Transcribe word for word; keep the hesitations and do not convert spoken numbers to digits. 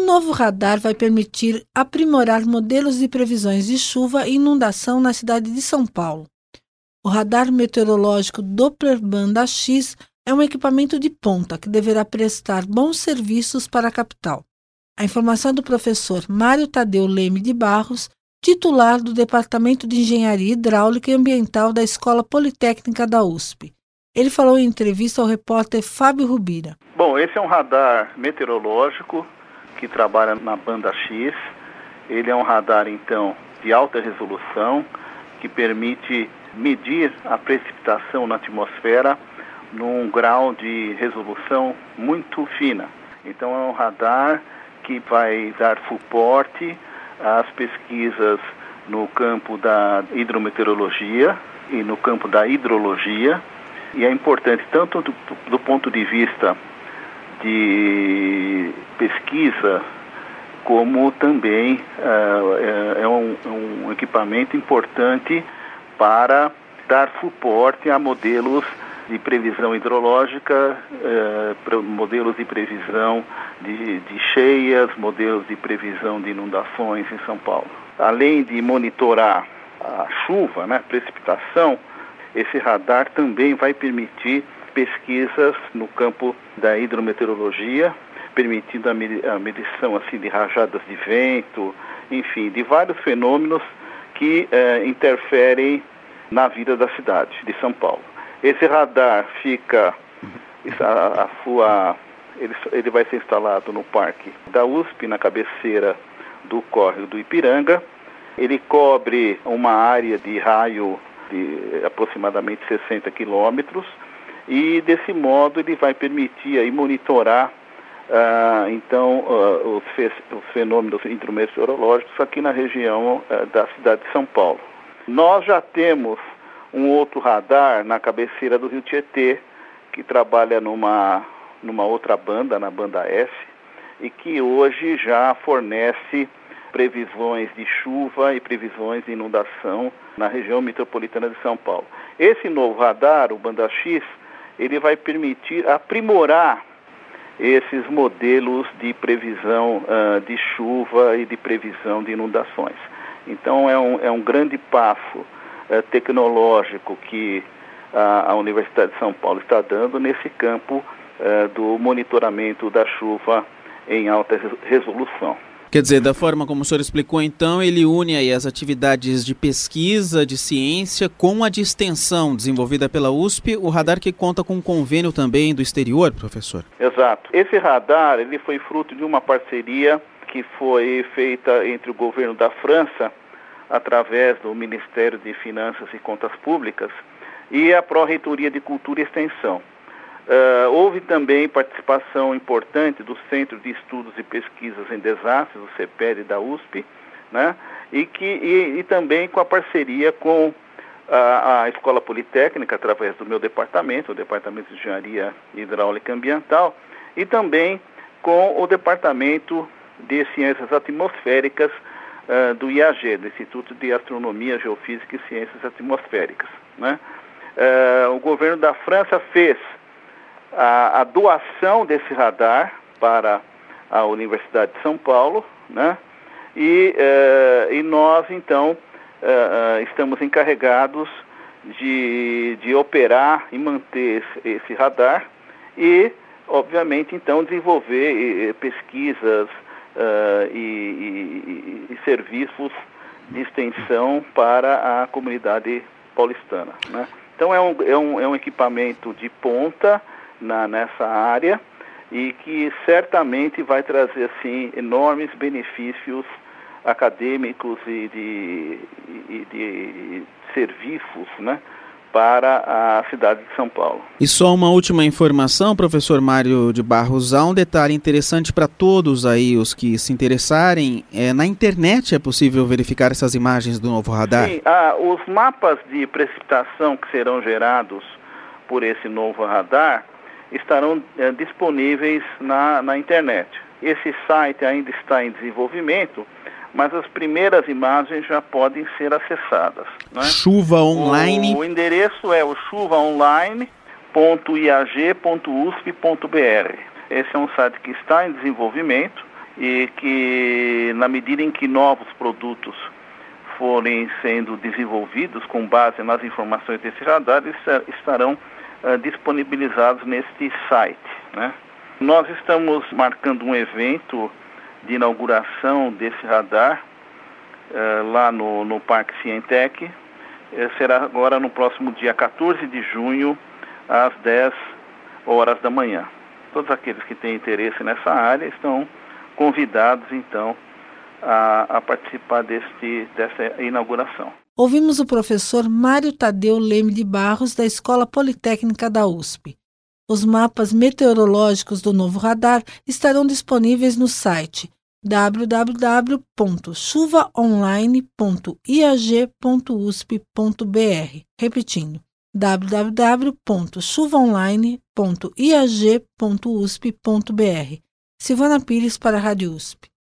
novo radar vai permitir aprimorar modelos de previsões de chuva e inundação na cidade de São Paulo. O radar meteorológico Doppler Banda X é um equipamento de ponta que deverá prestar bons serviços para a capital. A informação é do professor Mário Tadeu Leme de Barros, titular do Departamento de Engenharia Hidráulica e Ambiental da Escola Politécnica da U S P. Ele falou em entrevista ao repórter Fábio Rubira. Bom, esse é um radar meteorológico que trabalha na banda X. Ele é um radar, então, de alta resolução que permite medir a precipitação na atmosfera num grau de resolução muito fina. Então, é um radar que vai dar suporte às pesquisas no campo da hidrometeorologia e no campo da hidrologia. E é importante tanto do, do ponto de vista de pesquisa, como também uh, é, é um, um equipamento importante para dar suporte a modelos de previsão hidrológica, uh, modelos de previsão de, de cheias, modelos de previsão de inundações em São Paulo. Além de monitorar a chuva, né, precipitação, esse radar também vai permitir pesquisas no campo da hidrometeorologia, permitindo a medição assim, de rajadas de vento, enfim, de vários fenômenos que eh, interferem na vida da cidade de São Paulo. Esse radar fica, a, a sua, ele, ele vai ser instalado no parque da U S P, na cabeceira do córrego do Ipiranga. Ele cobre uma área de raio de aproximadamente sessenta quilômetros, e desse modo ele vai permitir aí monitorar uh, então uh, os, fe os fenômenos hidrometeorológicos aqui na região uh, da cidade de São Paulo. Nós já temos um outro radar na cabeceira do Rio Tietê, que trabalha numa, numa outra banda, na banda S, e que hoje já fornece previsões de chuva e previsões de inundação na região metropolitana de São Paulo. Esse novo radar, o Banda X, ele vai permitir aprimorar esses modelos de previsão uh, de chuva e de previsão de inundações. Então é um, é um grande passo uh, tecnológico que uh, a Universidade de São Paulo está dando nesse campo uh, do monitoramento da chuva em alta resolução. Quer dizer, da forma como o senhor explicou, então, ele une aí as atividades de pesquisa, de ciência, com a de extensão desenvolvida pela U S P, o radar que conta com um convênio também do exterior, professor? Exato. Esse radar ele foi fruto de uma parceria que foi feita entre o governo da França, através do Ministério de Finanças e Contas Públicas, e a Pró-Reitoria de Cultura e Extensão. Uh, houve também participação importante do Centro de Estudos e Pesquisas em Desastres, o CEPED da U S P, né? e, que, e, e também com a parceria com a, a Escola Politécnica, através do meu departamento, o Departamento de Engenharia Hidráulica e Ambiental, e também com o Departamento de Ciências Atmosféricas uh, do I A G, do Instituto de Astronomia, Geofísica e Ciências Atmosféricas, né? Uh, o governo da França fez A, a doação desse radar para a Universidade de São Paulo, né? E, uh, e nós, então, uh, uh, estamos encarregados de, de operar e manter esse, esse radar e, obviamente, então, desenvolver e, pesquisas uh, e, e, e serviços de extensão para a comunidade paulistana, né? Então, é um, é um, é um equipamento de ponta Na, nessa área e que certamente vai trazer assim enormes benefícios acadêmicos e de, e de serviços, né, para a cidade de São Paulo. E só uma última informação, professor Mário de Barros, há um detalhe interessante para todos aí os que se interessarem, é, na internet é possível verificar essas imagens do novo radar? Sim, ah, os mapas de precipitação que serão gerados por esse novo radar estarão é, disponíveis na, na internet. Esse site ainda está em desenvolvimento, mas as primeiras imagens já podem ser acessadas, né? Chuva Online. O, o endereço é o chuva online ponto i a g ponto u s p ponto b r. Esse é um site que está em desenvolvimento e que, na medida em que novos produtos forem sendo desenvolvidos com base nas informações desse radar, eles estarão uh, disponibilizados neste site, né? Nós estamos marcando um evento de inauguração desse radar uh, lá no, no Parque Cientec. Uh, será agora no próximo dia quatorze de junho, às dez horas da manhã. Todos aqueles que têm interesse nessa área estão convidados, então, a, a participar deste, dessa inauguração. Ouvimos o professor Mário Tadeu Leme de Barros, da Escola Politécnica da U S P. Os mapas meteorológicos do novo radar estarão disponíveis no site w w w ponto chuva online ponto i a g ponto u s p ponto b r. Repetindo, w w w ponto chuva online ponto i a g ponto u s p ponto b r. Silvana Pires para a Rádio U S P.